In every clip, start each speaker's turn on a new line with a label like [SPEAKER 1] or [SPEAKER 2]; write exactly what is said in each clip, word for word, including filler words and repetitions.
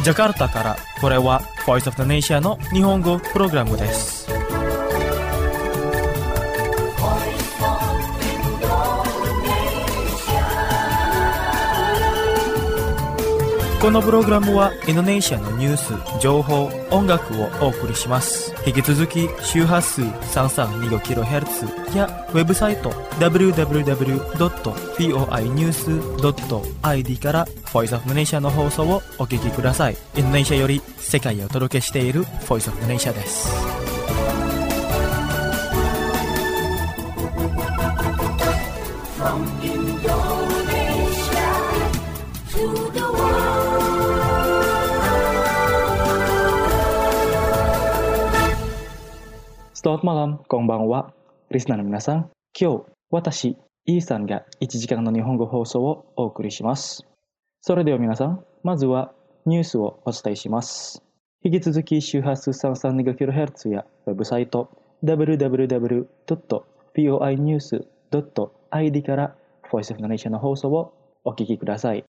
[SPEAKER 1] ジャカルタからこれは Voice of the Nation の日本語プログラムです。このプログラムはインドネシアのニュース、情報、音楽をお送りします。引き続き周波数 さんさんにごキロヘルツ やウェブサイト ダブリューダブリューダブリュードットフォーアイニュースドットアイディー から Voice of the Nation の放送をお聞きください。インドネシアより世界をお届けしている Voice of the Nation です。Selamat malam, こんばんは。リスナーの皆さん、今日、私、イーさんがいちじかんの日本語放送をお送りします。それでは皆さん、まずはニュースをお伝えします。引き続き周波数 さんさんにごキロヘルツ やウェブサイト ダブリューダブリューダブリュードットフォーアイニュースドットアイディー から Voice of the Nation の放送をお聞きください。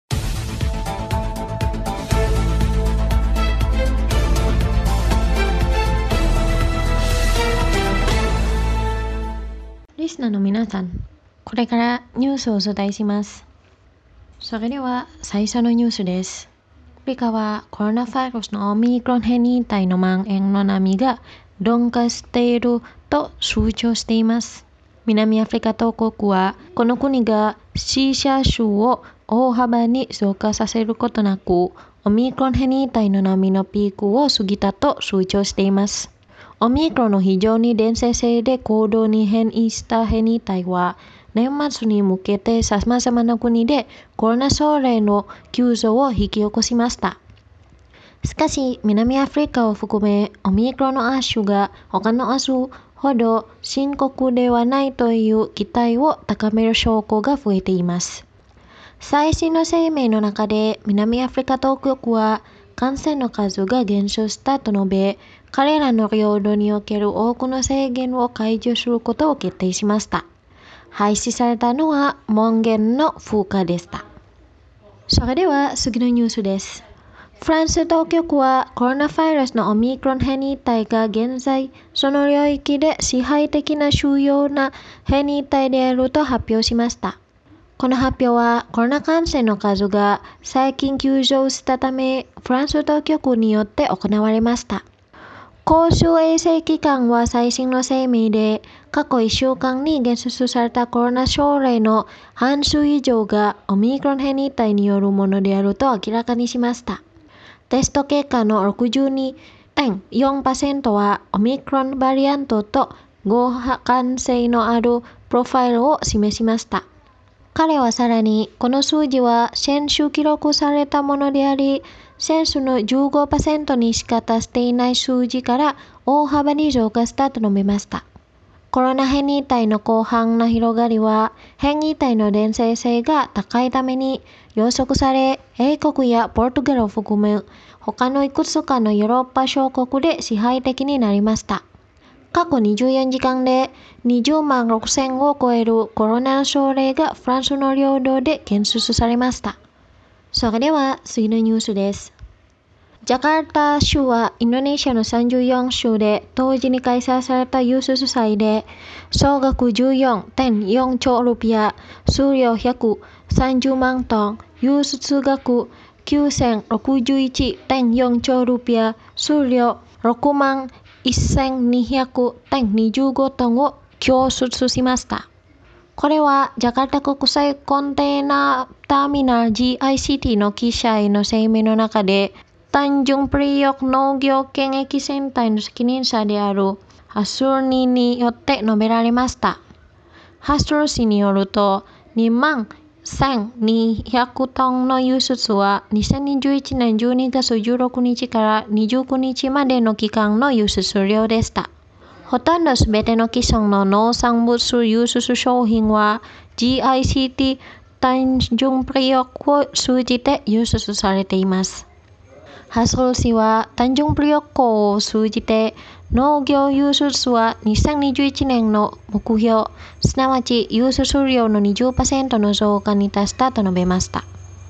[SPEAKER 2] リスナーの皆さん、これからニュースをお伝えします。それでは最初のニュースです。アフリカはコロナウイルスのオミクロン変異体の蔓延の波が鈍化していると主張しています。南アフリカ当局はこの国が死者数を大幅に増加させることなく、オミクロン変異体の波のピークを過ぎたと主張しています。オミクロンの非常に伝染性で行動に変異した変異体は、年末に向けてさまざまな国でコロナ症例の急増を引き起こしました。しかし、南アフリカを含め、オミクロンの亜種が他の亜種ほど深刻ではないという期待を高める証拠が増えています。最新の声明の中で、南アフリカ当局は、感染の数が減少したと述べ、彼らの領土における多くの制限を解除することを決定しました。廃止されたのは門限の風化でした。それでは次のニュースです。フランス当局はコロナウイルスのオミクロン変異体が現在、その領域で支配的な主要な変異体であると発表しました。この発表はコロナ感染の数が最近急増したため、フランス当局によって行われました。公衆衛生機関は最新の声明で、過去いっしゅうかんに検出されたコロナ症例の半数以上がオミクロン変異体によるものであると明らかにしました。テスト結果の ろくじゅうにてんよんパーセント はオミクロンバリアントと互換性のあるプロファイルを示しました。彼はさらに、この数字は先週記録されたものであり、先週の じゅうごパーセント にしか達していない数字から大幅に増加したと述べました。コロナ変異体の広範な広がりは、変異体の伝染性が高いために予測され、英国やポルトガルを含む他のいくつかのヨーロッパ諸国で支配的になりました。過去にじゅうよじかんでにじゅうまんろくせんを超えるコロナの症例がフランスの領土で検出されました。それでは次のニュースです。ジャカルタ州はインドネシアのさんじゅうよん州で同時に開催されたユース祭で、総額 じゅうよんてんよんちょうルピア、数量ひゃくさんじゅうまんトン、輸出額 きゅうせんろくじゅういちてんよんちょうルピア、数量ろくまんせんにひゃくてんにじゅうごトンを供出しました。これはジャカルタ国際コンテナターミナル ジーアイシーティー の記者への声明の中で、タンジュンプリヨク農業検疫センターの責任者であるハスルニによって述べられました。ハスル氏によると、にまんせんにひゃくトンの輸出はにせんにじゅういちねんじゅうにがつじゅうろくにちからにじゅうくにちまでの期間の輸出量でした。ほとんどすべての既存の農産物輸出商品は ジーアイシーティー タンジュンプリヨクを通じて輸出されています。ハスル氏はタンジュンプリヨク港を通じて農業輸出はにせんにじゅういちねんの目標、すなわち輸出量の にじゅっパーセント の増加に達したと述べました。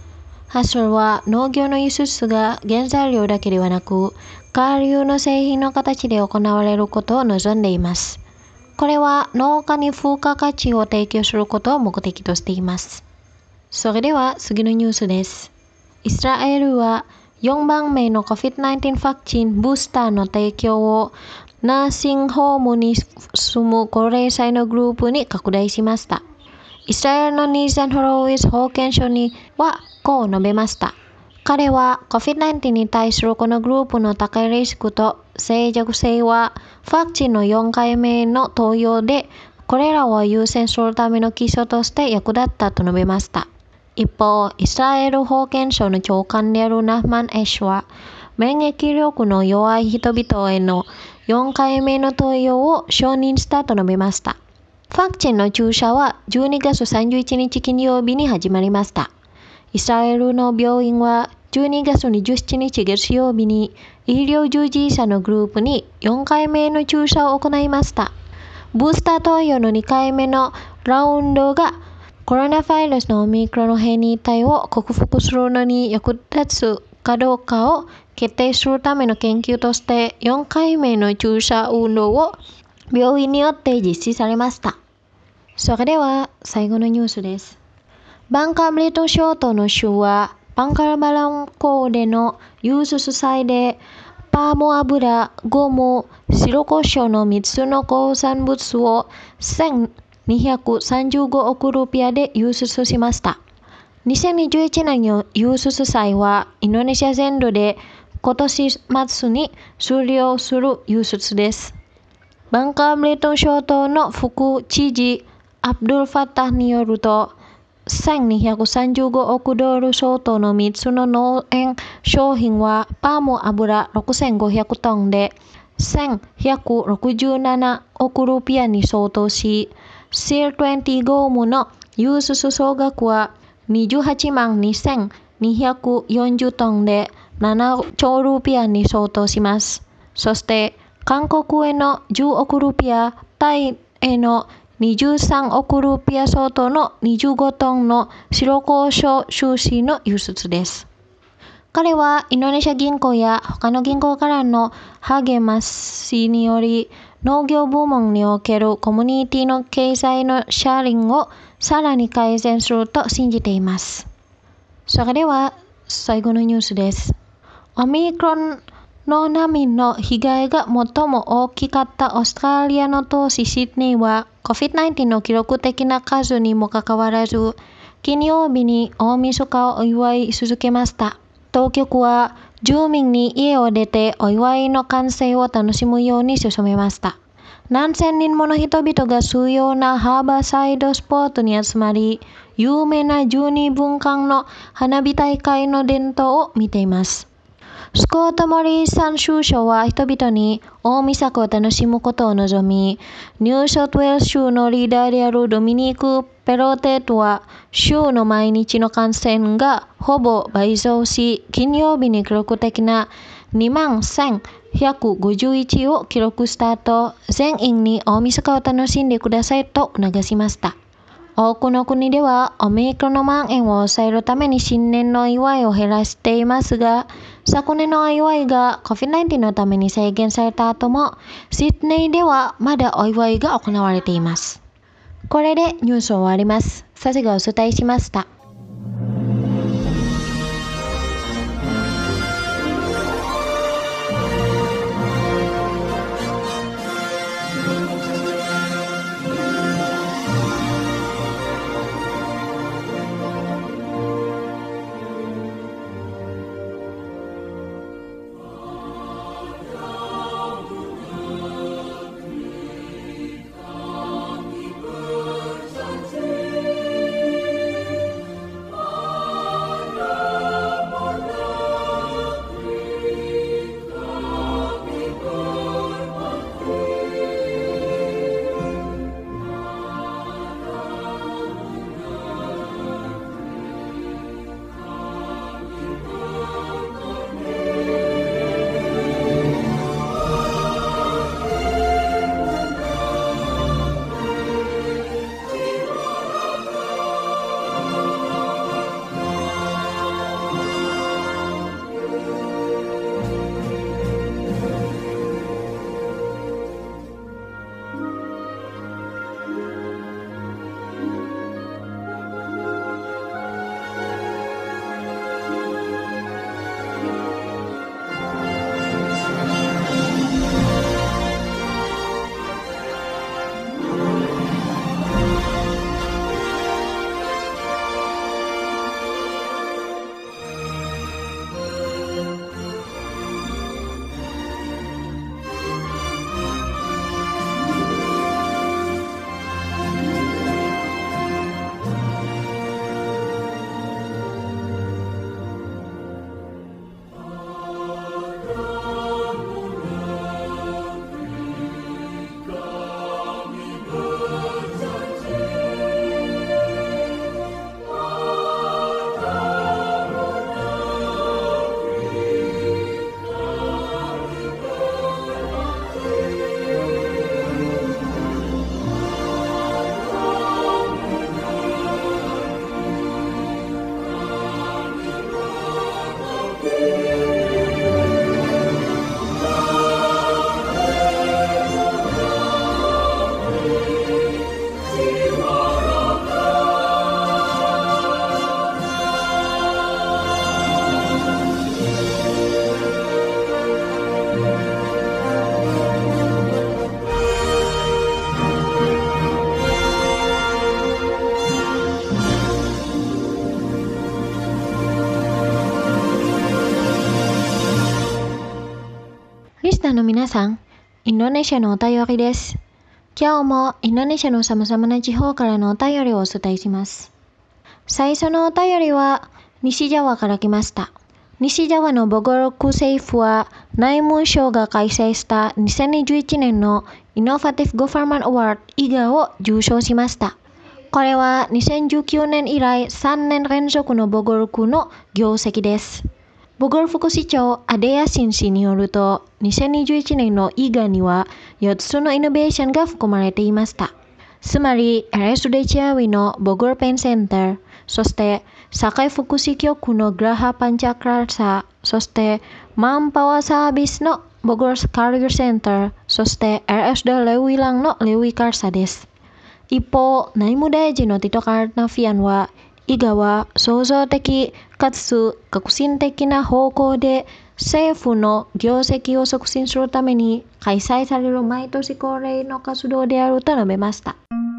[SPEAKER 2] ハッソルは農業の輸出が原材料だけではなく、下流の製品の形で行われることを望んでいます。これは農家に付加価値を提供することを目的としています。それでは次のニュースです。イスラエルはよんばんめの コビッドナインティーン ワクチンブースターの提供をナーシングホームに住む高齢者のグループに拡大しました。イスラエルのニーザン・ホロウィス保健所にはこう述べました。彼は コビッドナインティーン に対するこのグループの高いリスクと脆弱性はワクチンのよんかいめの投与でこれらを優先するための基礎として役立ったと述べました。一方、イスラエル保健省の長官であるナフマン・エッシュは免疫力の弱い人々へのよんかいめの投与を承認したと述べました。ワクチンの注射はじゅうにがつさんじゅういちにち金曜日に始まりました。イスラエルの病院はじゅうにがつにじゅうしちにち月曜日に医療従事者のグループによんかいめの注射を行いました。ブースター投与のにかいめのラウンドがコロナウイルスのオミクロンの変異体を克服するのに役立つかどうかを決定するための研究としてよんかいめの注射運動を病院によって実施されました。それでは最後のニュースです。バンカーブレット諸島の州はバンカラバラン港での輸出祭でパーム油、ゴム、白胡椒のみっつの鉱産物をせんにひゃくさんじゅうごおくルピアで輸出しました。にせんにじゅういちねんの輸出祭はインドネシア全土で今年末に終了する輸出です。バンカーブレット諸島の副知事アブドゥル・ファッターによると、せんにひゃくさんじゅうごおくドル相当のみっつの農園商品はパーム油ろくせんごひゃくトンでせんひゃくろくじゅうななおくルピアに相当し、シールにじゅうゴムの輸出総額はにじゅうはちまんにせんにひゃくよんじゅうトンでななちょうルピアに相当します。そして韓国へのじゅうおくルピア、タイへのにじゅうさんおくルピア相当のにじゅうごトンの白胡椒種子の輸出です。彼はインドネシア銀行や他の銀行からの励ましにより農業部門におけるコミュニティの経済のシェアリングをさらに改善すると信じています。それでは最後のニュースです。オミクロンの波の被害が最も大きかったオーストラリアの都市シドニーは コビッドナインティーン の記録的な数にもかかわらず金曜日に大晦日をお祝い続けました。当局は住民に家を出てお祝いの歓声を楽しむように進めました。何千人もの人々が主要なハーバーサイドスポットに集まり、有名なじゅうにぶんかんの花火大会の伝統を見ています。スコット・モリソン首相は人々に大晦日を楽しむことを望み、ニューサウスウェールズ州のリーダーであるドミニク・ペロテットは、州の毎日の感染がほぼ倍増し、金曜日に記録的なにまんせんひゃくごじゅういちを記録した後、全員に大晦日を楽しんでくださいと促しました。多くの国ではオミクロンの蔓延を抑えるために新年の祝いを減らしていますが、昨年のお祝いが コビッドナインティーン のために制限された後も、シドニーではまだお祝いが行われています。これでニュースを終わります。サチがお伝えしました。 皆さん、インドネシアのお便りです。今日もインドネシアの様々な地方からのお便りをお伝えします。最初のお便りは西ジャワから来ました。西ジャワのボゴル区政府は内務省が開催したにせんにじゅういちねんのイノファティブ・ゴファーマント・アワードイガを受賞しました。これはにせんじゅうきゅうねん以来さんねん連続のボゴル区の業績です。ボゴル副市長アデヤシン氏によると、にせんにじゅういちねんのイガにはよっつのイノベーションが含まれていました。つまり、アレスデチアウィのボゴルペンセンター、そして社会福祉局のグラハパンチャクラーサ、そしてマンパワーサービスのボゴルスカリアセンター、そして アールエスディー レウィランのレウィカーサです。一方、内務大臣のティト・カーナフィアンは、イガは創造的かつ革新的な方向で政府の業績を促進するために開催される毎年恒例の活動であると述べました。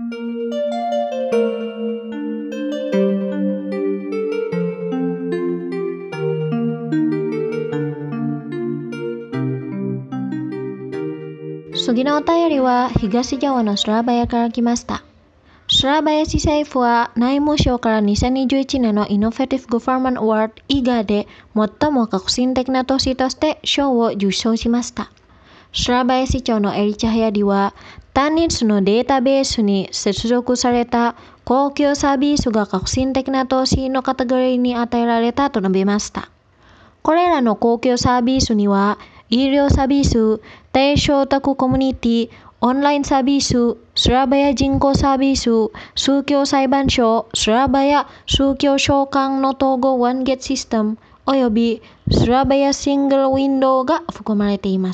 [SPEAKER 2] 次のお便りは東ジャワのスラバヤから来ました。スラバヤ市政府は内務省からにせんにじゅういちねんのイノファティブ・ゴファーマント・アワードイガで最も革新的な都市として賞を受賞しました。スラバヤ市長のエリチャ・ハヤディは単一のデータベースに接続された公共サービスが革新的な投資のカテゴリーに与えられたと述べました。これらの公共サービスには医療サービス、低所得コミュニティ、オンラインサービス、スラバヤ人口サービス、宗教裁判所、スラバヤ宗教召喚の統合ワンゲットシステム、およびスラバヤシングルウィンドウが含まれています。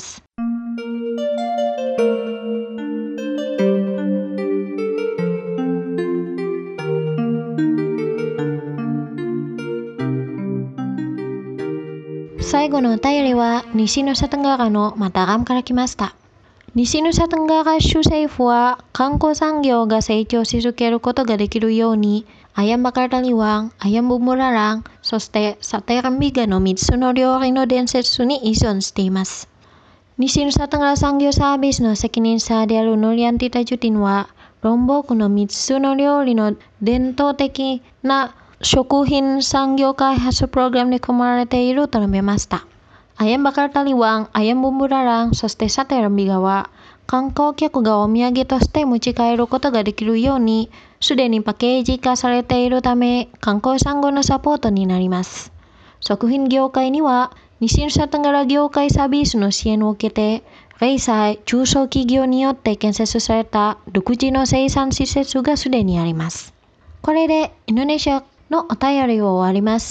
[SPEAKER 2] 最後のお便りは西ヌサテンガラのマタラムから来ました。西ヌサテンガラ州政府は観光産業が成長し続けることができるように、アヤンバカルタリワン、アヤンブムララン、そしてサテランビガのみっつの料理の伝説に依存しています。西ヌサテンガラ産業サービスの責任者であるノリアンティタジュティンは、ロンボークのみっつの料理の伝統的な食品産業開発プログラムに組まれていると述べました。アヤンバカルタリワン、アヤンブムララン、そしてサテランビガは、観光客がお土産として持ち帰ることができるように、すでにパッケージ化されているため、観光産業のサポートになります。食品業界には、西ヌサテンガラ業界サービスの支援を受けて、零細中小企業によって建設された独自の生産施設がすでにあります。これでインドネシアのお便りを終わります。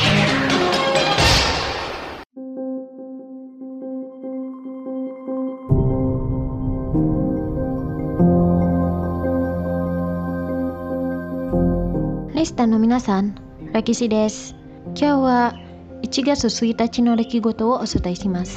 [SPEAKER 2] リスターの皆さん、歴史です。今日はいちがつついたちの出来事をお伝えします。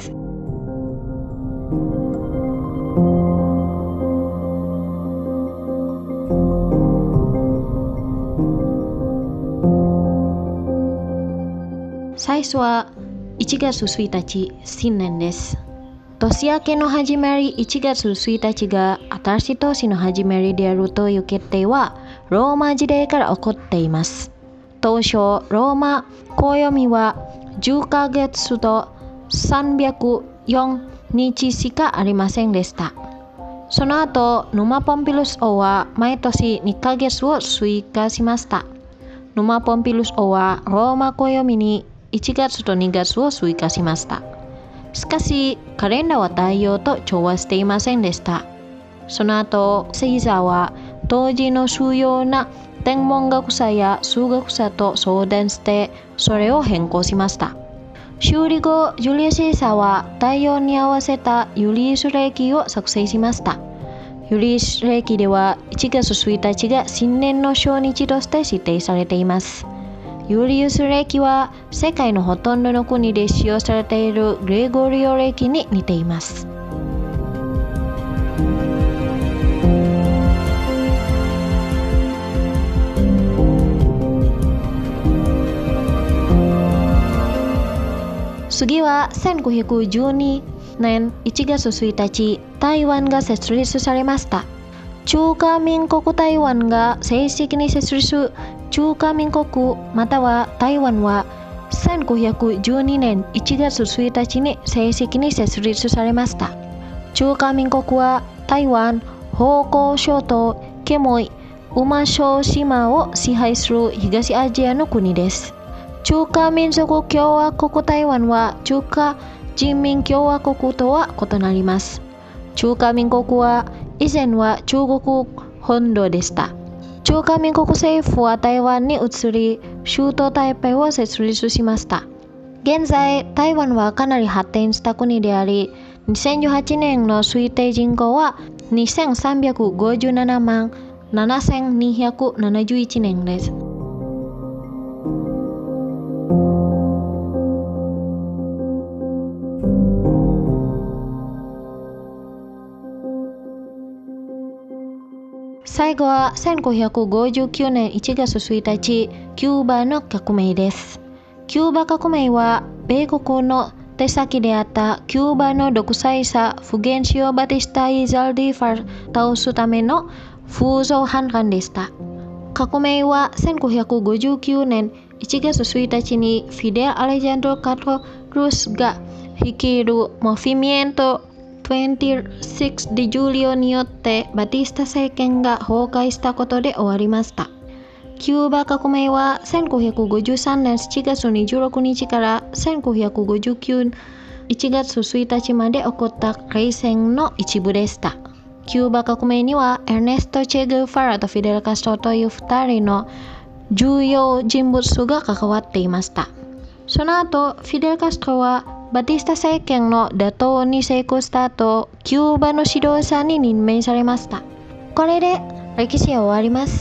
[SPEAKER 2] 最初はいちがつついたち、新年です。年明けの始まりいちがつついたちが新しい年の始まりであるという決定はローマ時代から起こっています。当初、ローマ暦はじゅっかげつとさんびゃくよんにちしかありませんでした。その後、ヌマポンピルス王は毎年にかげつを追加しました。ヌマポンピルス王はローマ暦にいちがつとにがつを追加しました。しかし、カレンダーは太陽と調和していませんでした。その後、セイザーは当時の主要な天文学者や数学者と相談してそれを変更しました。修理後、ジュリアス・シーザーは太陽に合わせたユリウス暦を作成しました。ユリウス暦ではいちがつついたちが新年の小日として指定されています。ユリウス暦は世界のほとんどの国で使用されているグレゴリオ暦に似ています。次はせんごひゃくじゅうに年いちがつついたち、台湾が設立されました。中華民国台湾が正式に設立、中華民国または台湾はせんきゅうひゃくじゅうにねんいちがつついたちに正式に設立されました。中華民国は台湾、澎湖諸島、ケモイ、ウマ小島を支配する東アジアの国です。中華民族共和国台湾は中華人民共和国とは異なります。中華民国は以前は中国本土でした。中華民国政府は台湾に移り、首都台北を設立しました。現在、台湾はかなり発展した国であり、にせんじゅうはちねんの推定人口はにせんさんびゃくごじゅうななまんななせんにひゃくななじゅういちねんです。最後はせんきゅうひゃくごじゅうきゅうねんいちがつついたち、キューバの革命です。キューバ革命は米国の手先であったキューバの独裁者フゲンシオ・バティスタ・イザルディファを倒すための風造反乱でした。革命はせんきゅうひゃくごじゅうきゅうねんいちがつついたちにフィデル・アレジャンドロ・カトルスが率いるモフィミエントにじゅうろくデジュリオによってバティスタ政権が崩壊したことで終わりました。キューバ革命はせんきゅうひゃくごじゅうさんねんしちがつにじゅうろくにちからせんきゅうひゃくごじゅうきゅうねんいちがつついたちまで起こった冷戦の一部でした。キューバ革命にはエルネスト・チェ・グファラとフィデル・カストロというふたりの重要人物が関わっていました。その後、フィデル・カストロはバティスタ政権の打倒に成功した後、キューバの指導者に任命されました。これで歴史は終わります。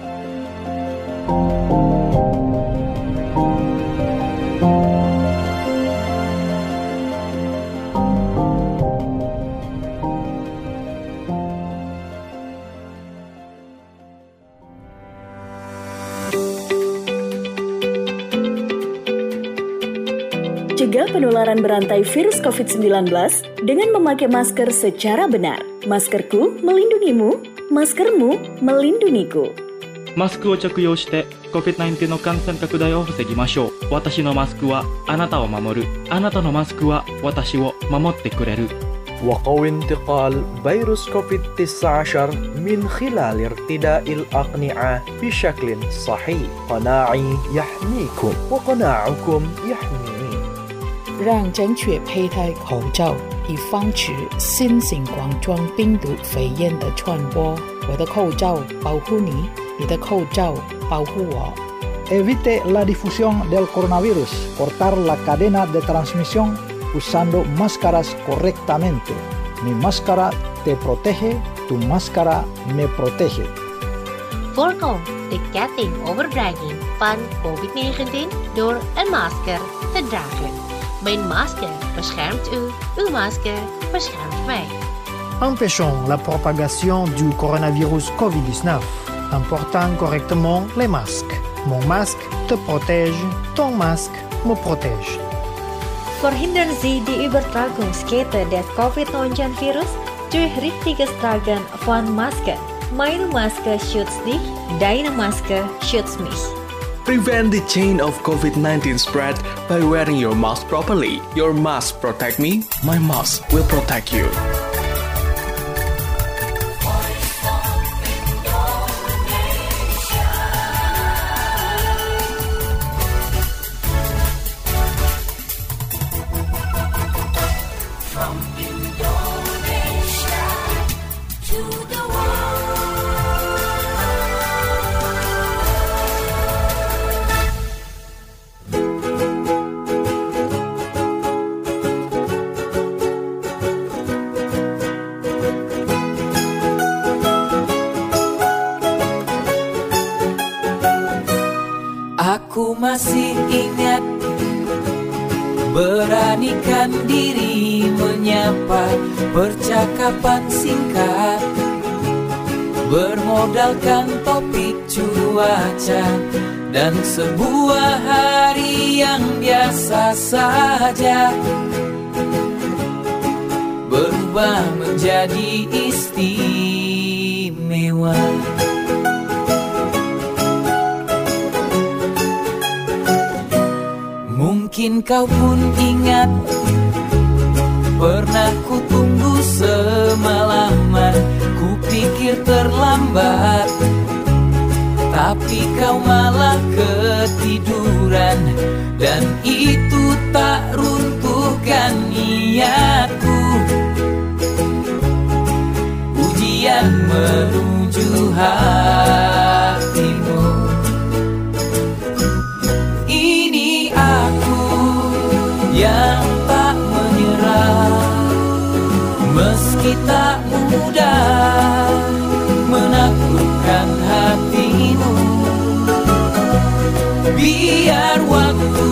[SPEAKER 3] Cegah penularan berantai virus covid sembilan belas dengan memakai masker secara benar. Maskerku melindungimu, maskermu melindungiku.
[SPEAKER 1] マスクを着用して コビッドナインティーン の感染拡大を防ぎましょう。私のマスクはあなたを守る。あなたのマスクは私を守ってくれる。
[SPEAKER 4] وقوي انتقال فيروس كوفيد تسعة عشر من خلال ارتداء الأقنعة بشكل صحيح. قناعي يحميكم وقناعكم يحميني.
[SPEAKER 5] 让正确佩戴口罩，以防止新型冠状病毒肺炎的传播。我的口罩保护你，你的口罩保护我。
[SPEAKER 6] Evite la difusión del coronavirus. Cortar la cadena de transmisión usando máscaras correctamente. Mi máscara te protege, tu máscara me protege.
[SPEAKER 7] Voorkom de ketting overdraging van covid negentien door een masker te dragen. Mijn masker beschermt u, uw masker beschermt mij.
[SPEAKER 8] Empêchons la propagation du coronavirus covid dix-neuf en portant correctement les masques. Mon masque te protège, ton masque me protège.
[SPEAKER 9] Verhindern Sie die Übertragungskette des covid neunzehn virus durch richtiges Tragen von Masken. Meine Maske schützt dich, deine Maske schützt mich.
[SPEAKER 10] Prevent the chain of covid nineteen spread by wearing your mask properly. Your mask protect me, my mask will protect you.
[SPEAKER 11] Aku masih ingat, beranikan diri menyapa, percakapan singkat, bermodalkan topik cuaca, dan sebuah hari yang biasa saja. berubah menjadi istimewa. Mungkin kau pun ingat, pernah ku tunggu semalaman, ku pikir terlambat, tapi kau malah ketiduran, dan itu tak runtuhkan niatku. Ujian menuju hatimu. Ini aku yang tak menyerah, meski tak mudah menaklukkan hatimu. Biar waktu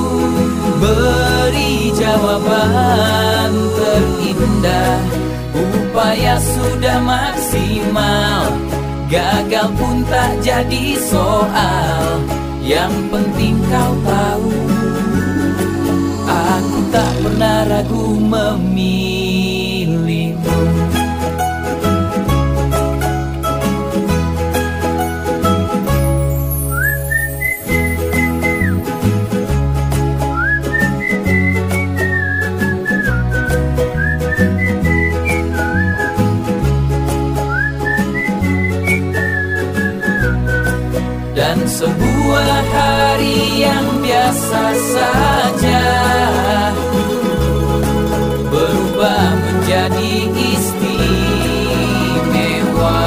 [SPEAKER 11] beri jawaban terindah. Upaya sudah maksimal, gagal pun tak jadi soal. Yang penting kau tahu, aku tak pernah ragu memilihmu. Dan sebuah hari yang biasa saja berubah menjadi istimewa.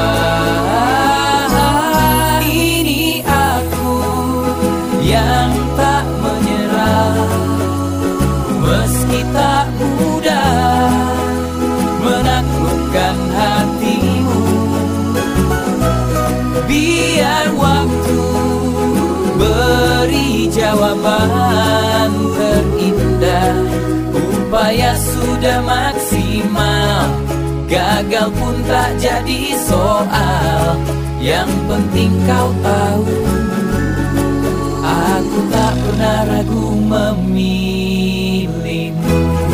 [SPEAKER 11] Ini aku yang tak menyerah, meski tak mudah menaklukkan hatimu. Biar waktu beri jawaban terindah. Upaya sudah maksimal, gagal pun tak jadi soal. Yang penting kau tahu, aku tak pernah ragu memilihmu.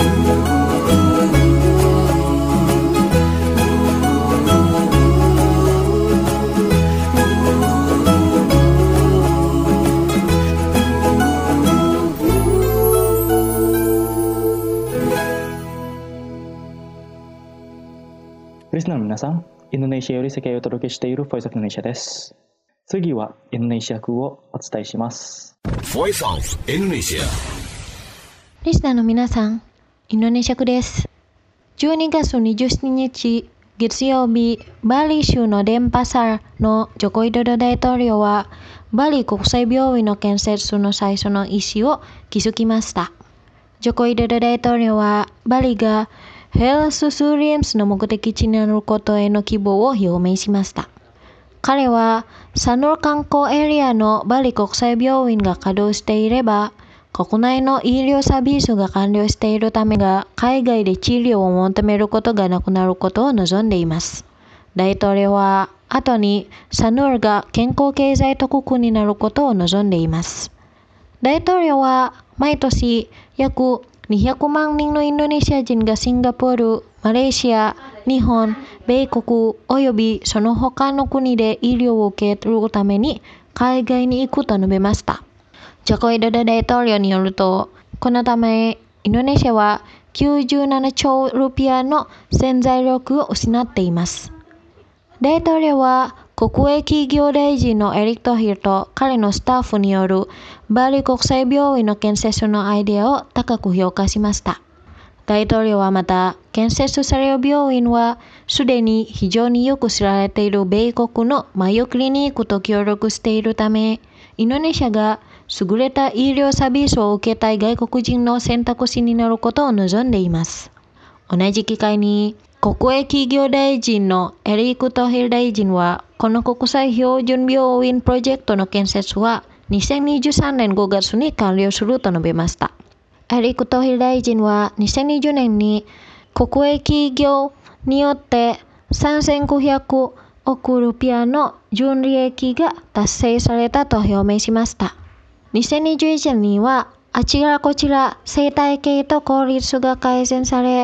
[SPEAKER 1] Listenerの皆さん、インドネシアより世界をお届けしている Voice of Indonesia です。次はインドネシア風をお伝えします。
[SPEAKER 12] Voice of Indonesia。
[SPEAKER 2] リスナーの皆さん、インドネシア風です。じゅうにがつにじゅうしちにち月曜日、バリ州のデンパサーのジョコ・ウィドド大統領は、バリ国際病院の建設の最初の意思を築きました。ジョコ・ウィドド大統領は、バリがヘルスツーリズムの目的地になることへの希望を表明しました。彼は、サヌル観光エリアのバリ国際病院が稼働していれば、国内の医療サービスが完了しているためが、海外で治療を求めることがなくなることを望んでいます。大統領は、後にサヌルが健康経済特区になることを望んでいます。大統領は、毎年約にひゃくまん人のインドネシア人がシンガポール、マレーシア、日本、米国およびその他の国で医療を受けるために海外に行くと述べました。ジョコ・ウィドド大統領によると、このためインドネシアはきゅうじゅうななちょうルピアの潜在力を失っています。大統領は国営企業大臣のエリック・トヒルと彼のスタッフによるバリ国際病院の建設のアイデアを高く評価しました。大統領はまた、建設される病院はすでに非常によく知られている米国のマヨクリニックと協力しているため、インドネシアが優れた医療サービスを受けたい外国人の選択肢になることを望んでいます。同じ機会に、国営企業大臣のエリック・トヒル大臣は、この国際標準病院プロジェクトの建設はにせんにじゅうさんねんごがつに完了すると述べました。エリック・トヒル大臣はにせんにじゅうねんに国営企業によってさんぜんごひゃくおくルピアの純利益が達成されたと表明しました。にせんにじゅういちねんにはあちらこちら生態系と効率が改善され、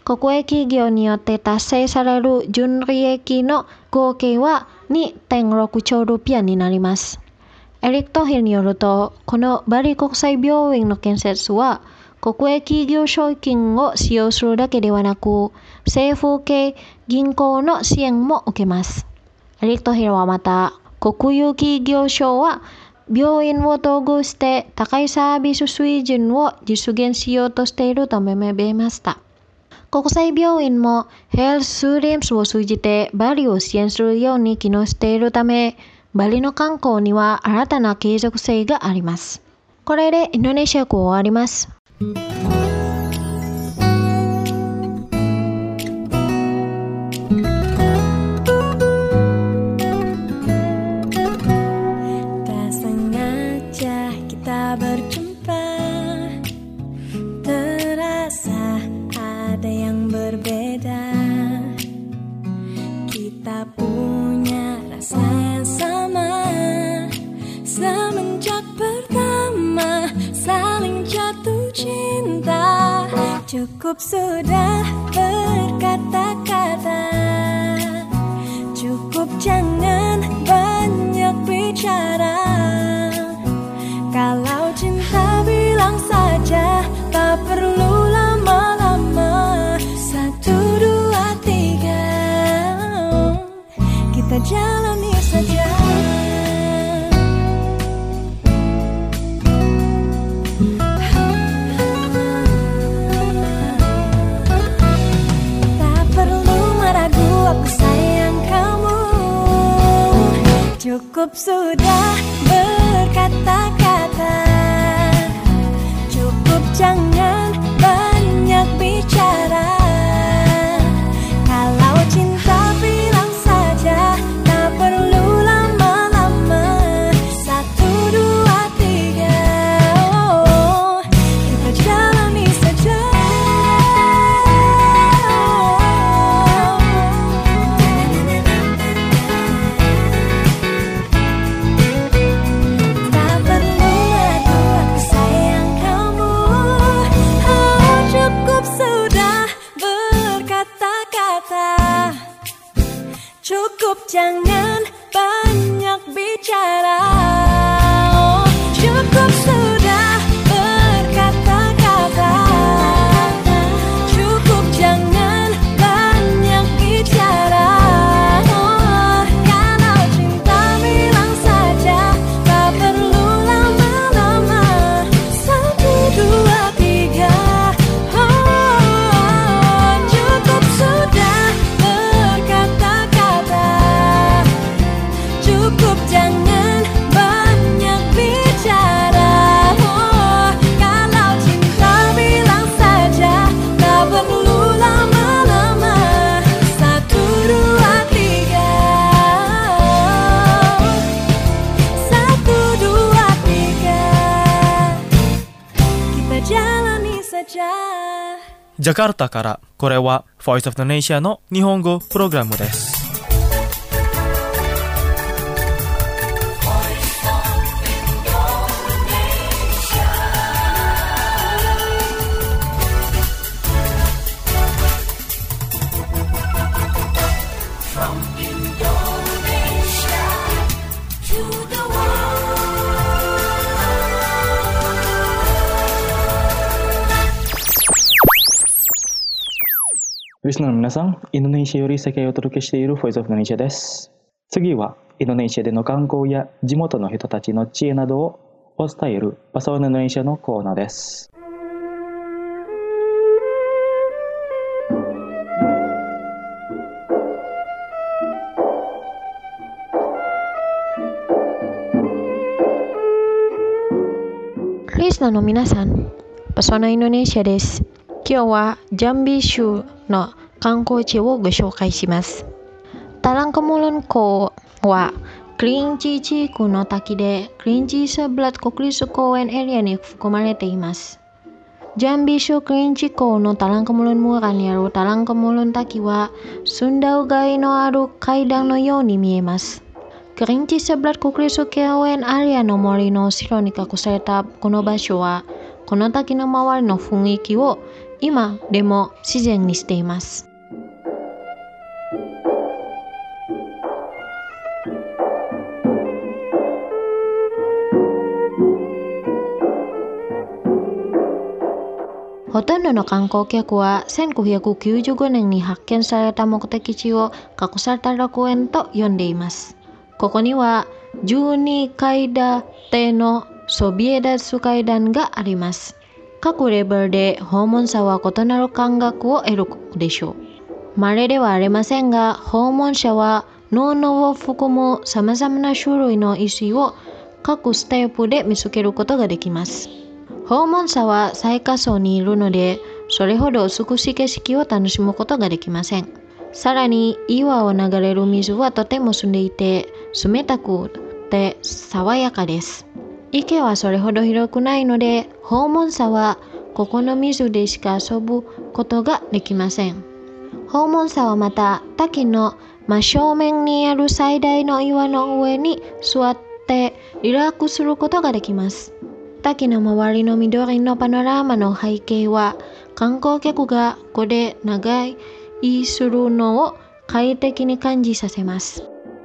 [SPEAKER 2] 国営企業によって達成される純利益の合計は にてんろくちょうルピアになります。エリック・トヒルによると、このバリ国際病院の建設は、国営企業賞金を使用するだけではなく、政府系銀行の支援も受けます。エリック・トヒルはまた、国有企業賞は、病院を統合して高いサービス水準を実現しようとしていると述べました。国際病院もヘルススリームスを通じてバリを支援するように機能しているため、バリの観光には新たな継続性があります。これでインドネシア語終わります。
[SPEAKER 13] Tak sengaja kita berjumpa, terasa ada yang berbeda. Kita punya rasa yang sama, semenjak pertama saling jatuh cinta. Cukup sudah berkata-kata, cukup jangan banyak bicara. Kalau cinta bilang saja, tak perlu lama-lama. Satu, dua, tiga, kita jalani saja. Tak perlu meragu, aku sayang kamu. Cukup sudah berkata-kata, cukup jangan banyak bicara. Kalau cinta bilang saja, tak perlu lama-lama. Satu, dua, tiga, oh, kita jalani saja. Tak perlu ragu, aku sayang kamu. Oh, cukup sudah berkata-kata, cukup jangan banyak bicara. Oh, cukup sudah berkata-kata, cukup jangan banyak bicara. Oh, kalau cinta bilang saja, tak perlu lama-lama. Satu, dua, tiga, oh, cukup sudah berkata-kata, cukup jangan banyak bicara. Oh, kalau cinta bilang saja, tak perlu lama-lama. Satu, dua, tiga, satu, dua, tiga, kita jalani saja.
[SPEAKER 14] ジャカルタから、これは Voice of the Nation の日本語プログラムです。
[SPEAKER 1] リスナーの皆さん、インドネシアより世界をお届けしている Voice of the Nation です。次は、インドネシアでの観光や地元の人たちの知恵などをお伝えるパサワンインドネシアのコーナーです。
[SPEAKER 2] リスナーの皆さん、パサワンインドネシアです。今日はジャンビ州の観光地をご紹介します。タランカモロン港はクリンチ地区の滝でクリンチサブラット国立公園エリアに含まれています。ジャンビ州クリンチ港のタランカモロン村にあるタランカモロン滝は澄んだうがいのある階段のように見えます。クリンチサブラット国立公園エリアの森の後ろに隠されたこの場所は、この滝の周りの雰囲気を今でも自然にしています。ほとんどの観光客はせんきゅうひゃくきゅうじゅうごねんに発見された目的地を隠された楽園と呼んでいます。ここにはじゅうにかい建てのソビエダス階段があります。各レベルで訪問者は異なる感覚を得るでしょう。稀ではありませんが、訪問者は脳のを含む様々な種類の石を各ステップで見つけることができます。訪問者は最下層にいるので、それほど美しい景色を楽しむことができません。さらに、岩を流れる水はとても澄んでいて、冷たくて爽やかです。池はそれほど広くないので、訪問者はここの水でしか遊ぶことができません。訪問者はまた、滝の真正面にある最大の岩の上に座ってリラックスすることができます。滝の周りの緑のパノラマの背景は、観光客がここで長居するのを快適に感じさせます。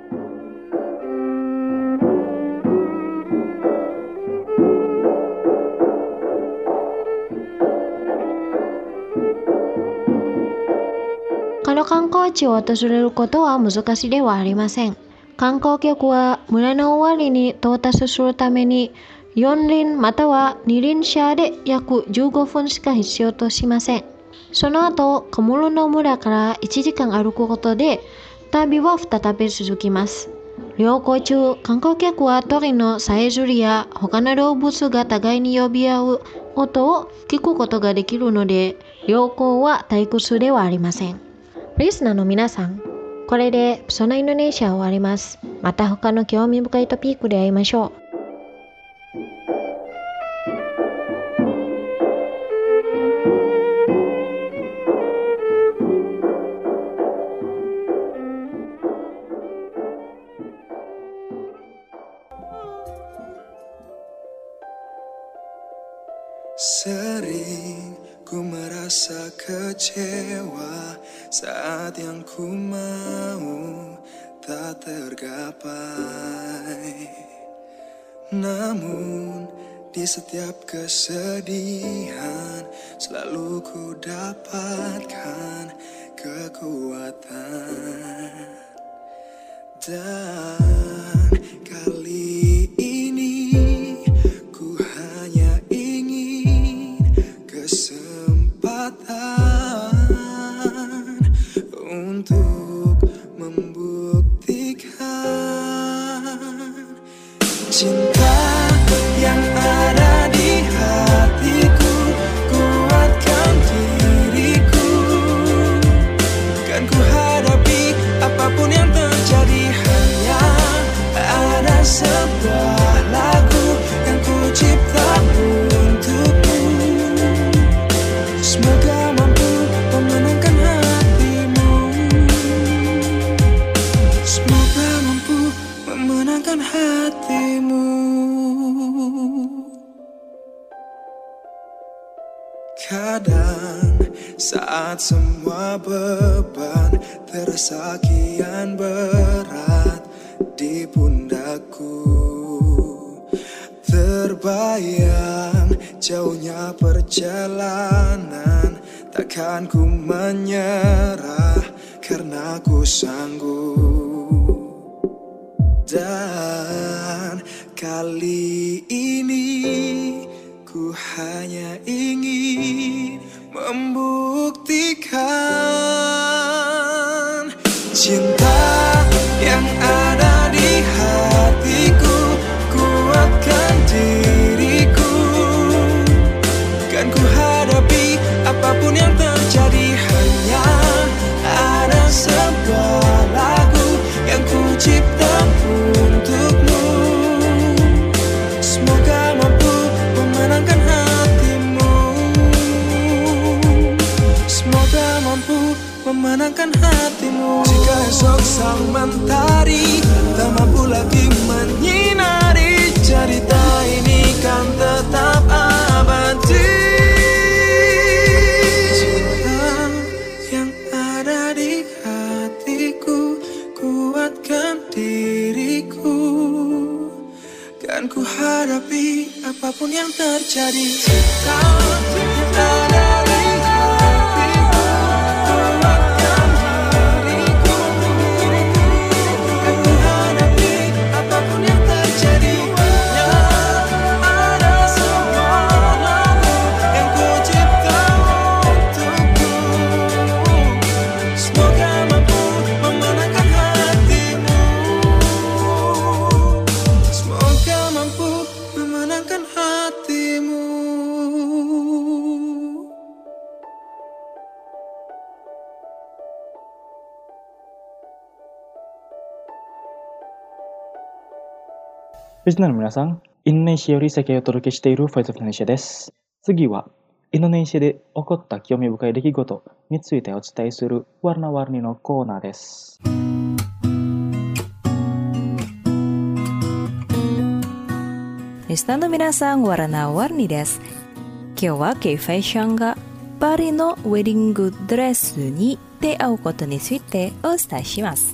[SPEAKER 2] この観光地を訪れることは難しいではありません。観光客は村の終わりに到達するためによん輪またはに輪車で約じゅうごふんしか必要としません。その後、カムルの村からいちじかん歩くことで旅は再び続きます。旅行中、観光客は鳥のさえずりや他の動物が互いに呼び合う音を聞くことができるので、旅行は退屈ではありません。リスナーの皆さん、これでそのインドネシアを終わります。また他の興味深いトピックで会いましょう。
[SPEAKER 15] Sering ku merasa kecewa saat yang ku mau tak tergapai. Namun di setiap kesedihan selalu ku dapatkan kekuatan. Dan kali ini ku hanya ingin kesempatan untuk membuktikan cinta yang ada di hatiku, kuatkan diriku, kan ku hadapi apapun yang terjadi. Hanya ada sebuah lagu yang ku cipta untukmu, semoga mampu memenangkan hatimu, semoga mampu memenangkan hatimu. Kadang saat semua beban terasa kian berat di pundakku, terbayang jauhnya perjalanan, takkan ku menyerah karena ku sanggup. Dan kali ini ku hanya ingin membuktikan cinta yang ada di hatiku, kuatkan diriku, kan ku hadapi apapun yang terjadi. Hanya ada sebuah lagu yang ku cipta untukmu, hadapi apapun yang terjadi. Kau yang ada di hatiku, kuatkan diriku, kan ku hadapi apapun yang terjadi. Yang ada semua lagu yang ku cipta untukku, semoga mampu memenangkan hatimu. Semoga mampu memenangkan hatimu.
[SPEAKER 1] Listenerの皆さん、インドネシアより世界をお届けしている Voice of Indonesia です。次は、インドネシアで起こった興味深い出来事についてお伝えするワルナワルニのコーナーです。
[SPEAKER 16] リスナーの皆さん、ワルナワルニです。今日は K ファッションがパリのウェディングドレスに出会うことについてお伝えします。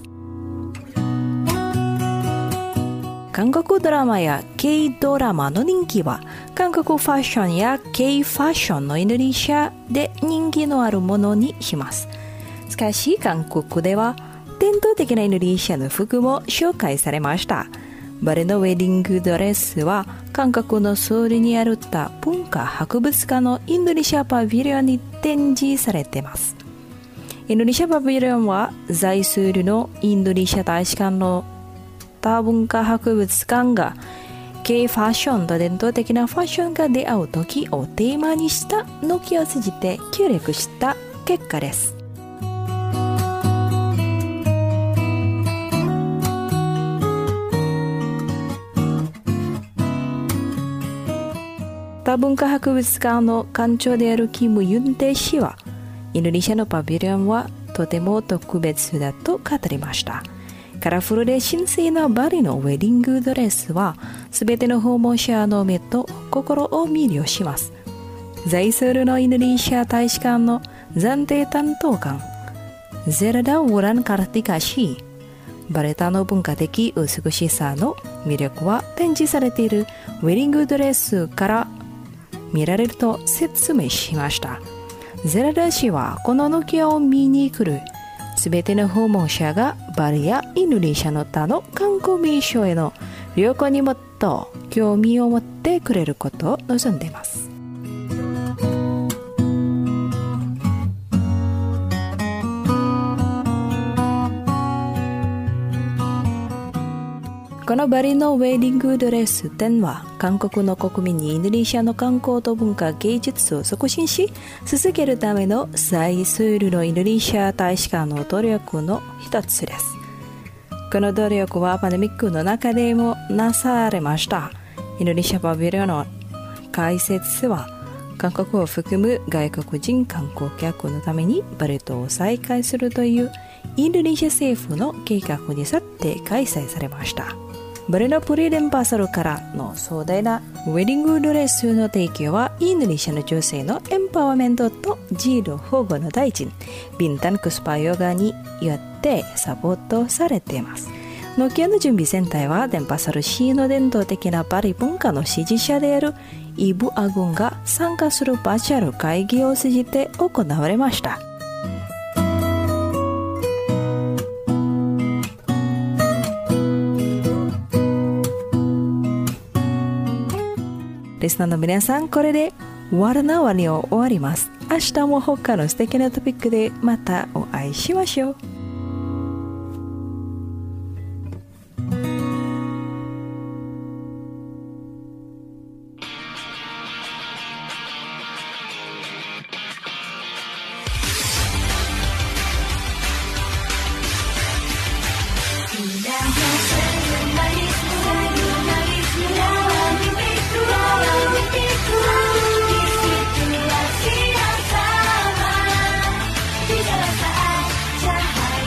[SPEAKER 16] 韓国ドラマや K ドラマの人気は韓国ファッションや K ファッションのインドネシアで人気のあるものにします。しかし韓国では伝統的なインドネシアの服も紹介されました。バリのウェディングドレスは韓国のソウルにある多文化博物館のインドネシアパビリオンに展示されています。インドネシアパビリオンは在ソウルのインドネシア大使館の多文化博物館が K ファッションと伝統的なファッションが出会う時をテーマにした軒を通じて協力した結果です。多文化博物館の館長であるキム・ユンテ氏は、インドネシアのパビリオンはとても特別だと語りました。カラフルで神聖なバリのウェディングドレスは、すべての訪問者の目と心を魅了します。在ソウルのインドネシア大使館の暫定担当官、ゼラダ・ウラン・カルティカ氏、バレタの文化的美しさの魅力は展示されているウェディングドレスから見られると説明しました。ゼラダ氏はこの軒を見に来るすべての訪問者がバリやインドネシアの他の観光名所への旅行にもっと興味を持ってくれることを望んでいます。このバリのウェディングドレス展は韓国の国民にインドネシアの観光と文化芸術を促進し続けるための在ソウルのインドネシア大使館の努力の一つです。この努力はパンデミックの中でもなされました。インドネシアパビリオンの開設は韓国を含む外国人観光客のためにバリ島を再開するというインドネシア政府の計画に沿って開催されました。バリのプリデンパサルからの壮大なウェディングドレスの提供はインドネシアの女性のエンパワーメントと児童保護の大臣ビンタンクスパヨガによってサポートされています。ノキアの準備全体はデンパサル市の伝統的なバリ文化の支持者であるイブ・アグンが参加するバーチャル会議を通じて行われました。リスナーの皆さん、これでワルナワリを終わります。明日も他の素敵なトピックでまたお会いしましょう。
[SPEAKER 13] Di dalam saat cahaya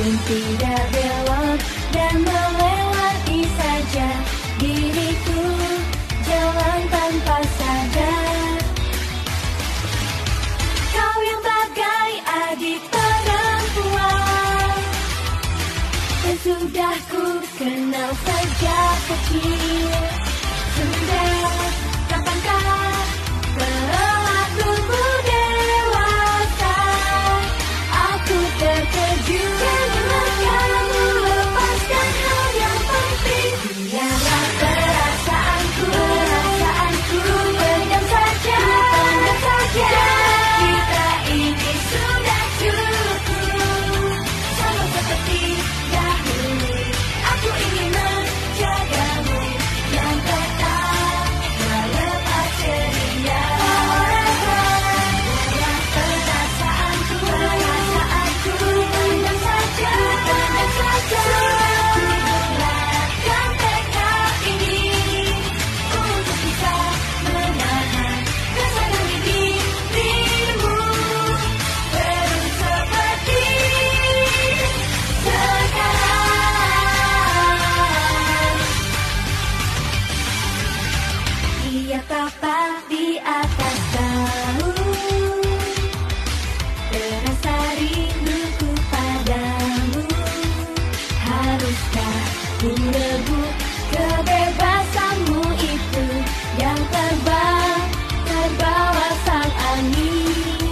[SPEAKER 13] pun tidak belok dan melewati saja diriku jalan tanpa sadar. Kau yang bagai adik perempuan dan sudah ku kenal sejak kecil. Sudah kapankah perilakumu dewasa? Aku terkejut karena kamu lepaskan hal yang penting. Biarlah perasaanku, perasaanku pendam saja, pendam saja. Kita ini sudah cukup, sama seperti dahulu. Aku ingin menjagamu dan tetap melepas ceria. Biarlah perasaanku, perasaanku pendam saja, pendam saja. Bulatkan tekad ini untuk bisa menahan rasa dari dirimu terus seperti sekarang. Dia tapak di atas daun, terasa rinduku padamu. Haruskah ku rebut kebebasanmu itu yang terbang terbawa sang angin?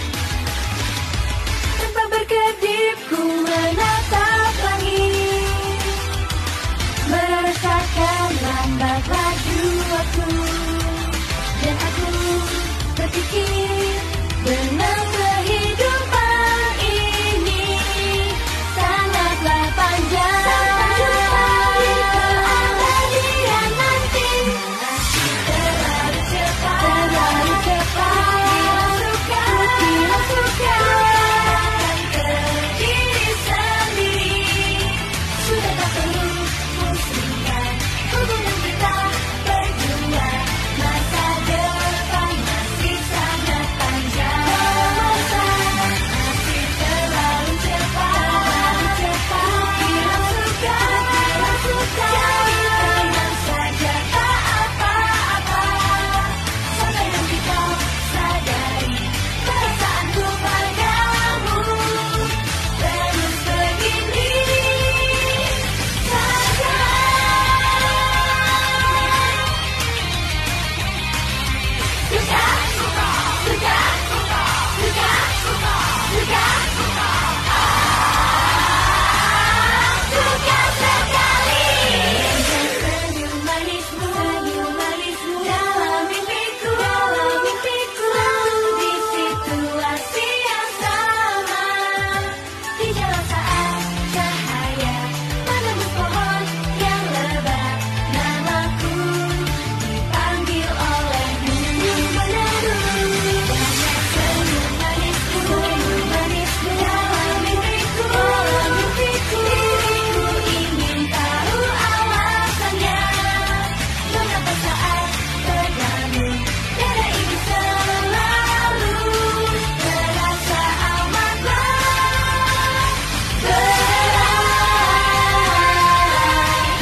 [SPEAKER 13] Tanpa berkedip ku menatap langit, merasakan lambat laju waktu. Dan aku berpikir benar kehidupan ini sangatlah panjang. Sampai keabadian nanti. Terlalu cepat, terlalu cepat. Bila suka ke diri sendiri, sudah tak perlu pusingkan hubungan kita berdua. Masa depan masih sangat panjang. Masa masih terlalu cepat, terlalu cepat. Bila suka, bila suka. Jadi tenang saja, tak apa-apa. Sampai nanti kau sadari perasaanku padamu terus begini saja. Suka, suka, suka, suka, suka, suka, suka, ah, suka sekali. Senyum manismu, senyum manismu dalam mimpiku, dalam mimpiku. Di situasi yang sama, di jalan saat cahaya menembus pohon yang lebat, namaku dipanggil olehmu. Banyak senyum manisku, senyum manisku dalam mimpiku, dalam mimpiku. Diriku ingin tahu alasannya, mengapa saat terbangun dada ini selalu terasa amatlah berat.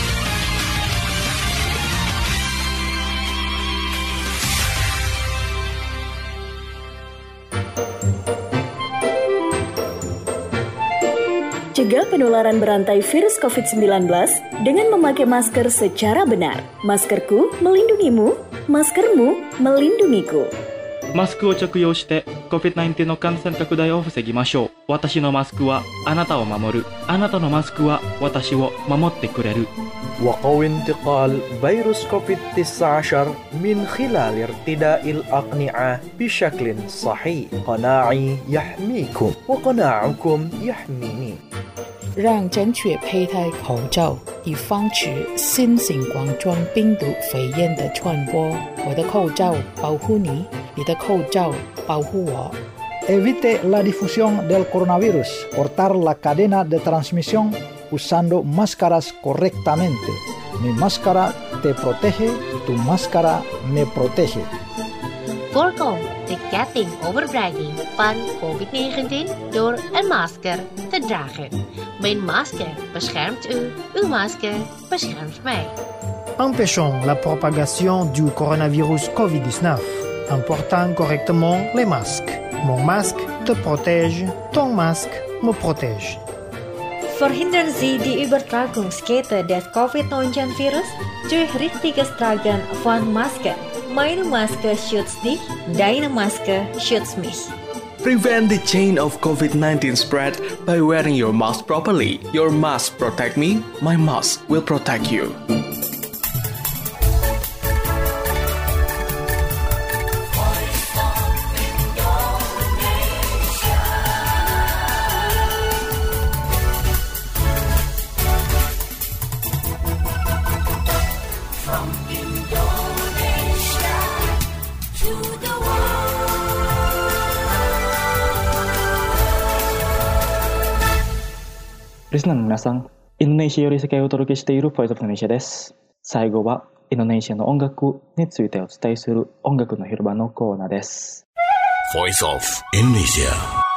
[SPEAKER 3] Cegah penularan berantai virus covid sembilan belas dengan memakai masker secara benar. Maskerku melindungimu, maskermu melindungiku.
[SPEAKER 1] マスクを着用して コビッドナインティーン の感染拡大を防ぎましょう。私のマスクはあなたを守る。あなたのマスクは私を守ってくれる。
[SPEAKER 4] وقوي انتقال فيروس كوفيد تسعة عشر من خلال ارتداء الأقنعة بشكل صحيح. قناعي يحميكم وقناعكم يحميني.
[SPEAKER 5] 让正确佩戴口罩，以防止新型冠状病毒肺炎的传播。我的口罩保护你，你的口罩保护我。
[SPEAKER 6] Evite la difusión del coronavirus. Cortar la cadena de transmisión usando máscaras correctamente. Mi máscara te protege, tu máscara me protege.
[SPEAKER 7] Voorkom de ketting overdraging van covid negentien door een masker te dragen. Mijn masker beschermt u, uw masker beschermt mij.
[SPEAKER 8] Empêchons la propagation du coronavirus covid dix-neuf en portant correctement les masques. Mon masque te protège, ton masque me protège.
[SPEAKER 9] Verhindern Sie die Übertragungskette des covid neunzehn-Virus durch richtiges Tragen von Masken. Meine Maske schützt dich, deine Maske schützt mich.
[SPEAKER 10] Prevent the chain of covid nineteen spread by wearing your mask properly. Your mask protect me, my mask will protect you.
[SPEAKER 1] Listenerの皆さん、インドネシアより世界をお届けしている Voice of Indonesia です。最後はインドネシアの音楽についてお伝えする音楽の広場のコーナーです。
[SPEAKER 12] Voice of Indonesia。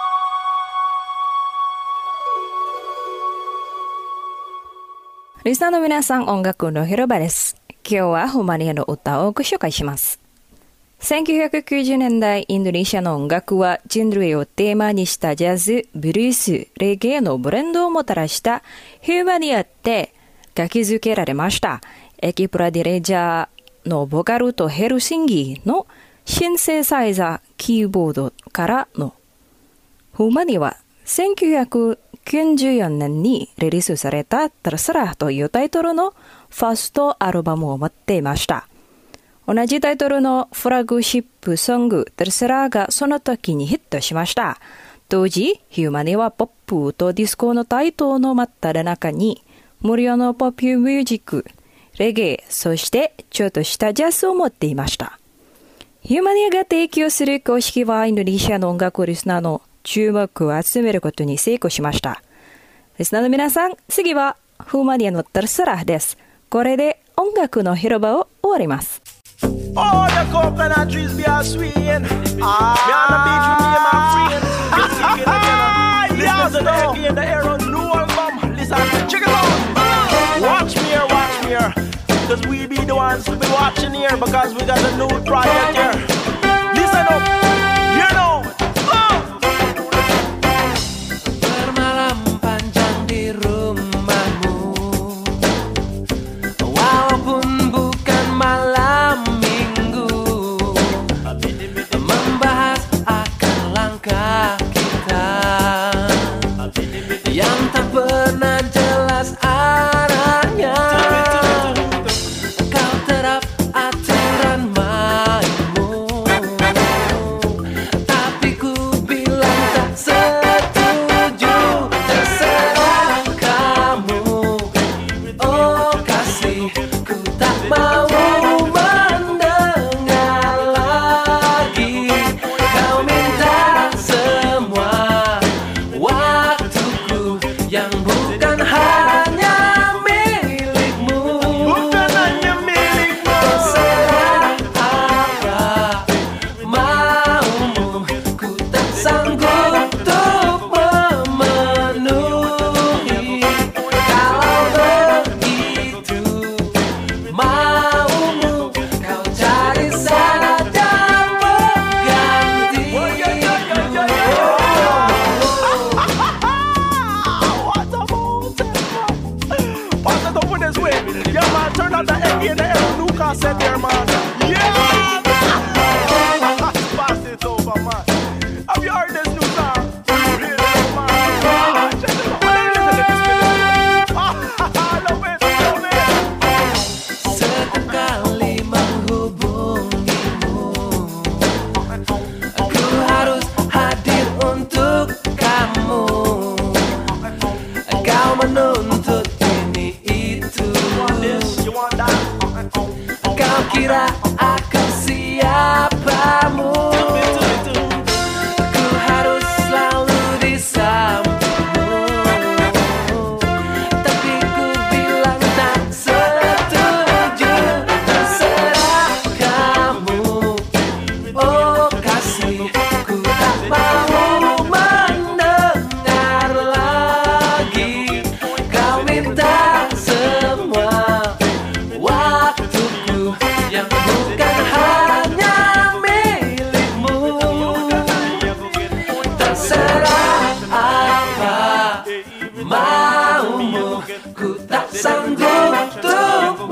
[SPEAKER 16] リスナーの皆さん、音楽の広場です。今日はホマニアの歌をご紹介します。せんきゅうひゃくきゅうじゅうねんだい、インドネシアの音楽は人類をテーマにしたジャズ、ブルース、レゲエのブレンドをもたらしたヒューマによって書き付けられました。エキプラディレジャーのボカルとヘルシンギのシンセサイザー、キーボードからのヒューマニはせんきゅうひゃくきゅうじゅうよねんにリリースされたタルサラというタイトルのファーストアルバムを持っていました。同じタイトルのフラグシップソングテルセラーがその時にヒットしました。当時、ヒューマニはポップとディスコの台頭の真っ只中に無料のポップミュージック、レゲエ、そしてちょっとしたジャズを持っていました。ヒューマニが提供する公式はインドネシアの音楽リスナーの注目を集めることに成功しました。リスナーの皆さん、次はヒューマニのテルセラーです。これで音楽の広場を終わります。
[SPEAKER 15] Oh, the coconut trees be a swinging. Ah, me on the beach with me and my friends. Listen to the egg in the air on new album. Listen, check it out. Watch me here, watch me here. Cause we be the ones to be watching here because we got a new project here. Listen up, you know.
[SPEAKER 11] Bermalam panjang di rumahmu, walaupun bukan malam membahas akan langkah kita yang tak pernah jelas arahnya. Kau terap aturan mainmu, tapi ku bilang tak setuju. Terserah kamu, oh kasih, ku tak mau
[SPEAKER 15] Set there, man. Yeah! Pass it over, man. Have you heard this new song? Really, man. Ah, check it out. Listen to this video. Ah, love it, love it.
[SPEAKER 11] Setekali menghubungimu, aku harus hadir untuk kamu. Kau menuntut ini itu.
[SPEAKER 15] You want this? You want that?
[SPEAKER 11] Kau kira aku siapamu? Ku harus selalu di sampingmu, tapi ku bilang tak setuju. Terserah kamu, oh ku tak sanggup untuk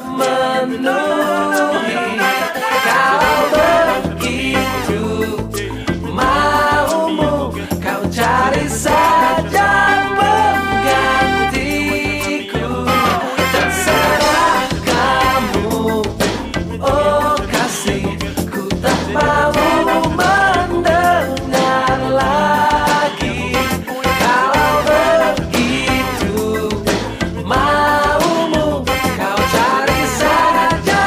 [SPEAKER 11] memenuhi. Kalau begitu maumu, kau cari saja penggantiku. Terserah kamu, oh kasih, ku tak mau mendengar lagi. Kalau begitu maumu, kau cari saja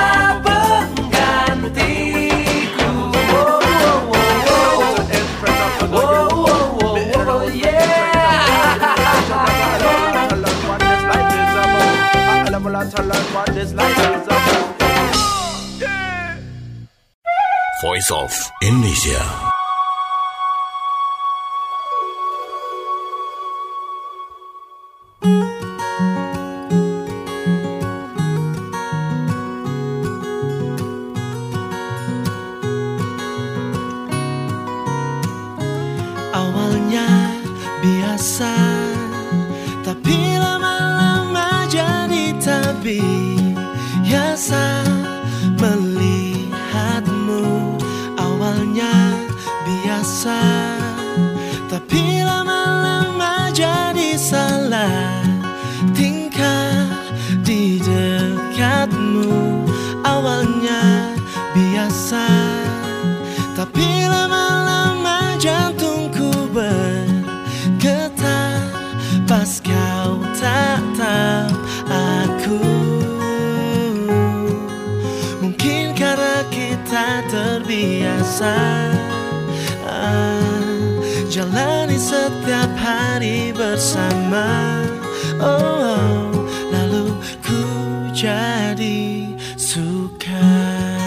[SPEAKER 11] penggantiku. Oh, oh, oh, oh. Oh, oh, oh, oh, yeah.
[SPEAKER 12] Voice of Indonesia.
[SPEAKER 11] Awalnya biasa, tapi lama-lama jadi tak biasa melihatmu. Awalnya biasa, tapi lama-lama jadi salah tingkah di dekatmu. Awalnya biasa, tapi lama-lama jantungku bergetar pas kau tatap aku. Mungkin karena kita terbiasa ah, jalani setiap hari bersama. Oh, oh, lalu ku jadi suka.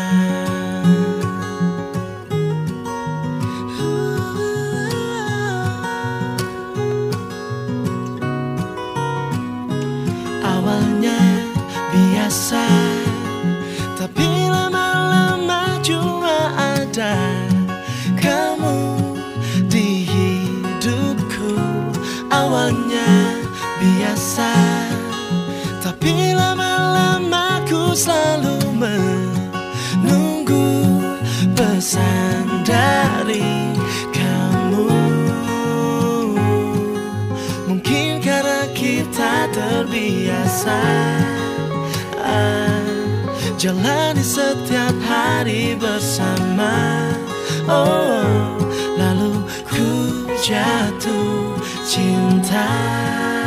[SPEAKER 11] Awalnya biasa, tapi lama-lama cuma ada kamu di hidupku. Awalnya biasa, tapi lama-lama ku selalu menunggu pesan dari kamu. Mungkin karena kita terbiasa ah, jalani setiap hari bersama. Oh, lalu ku jatuh cinta.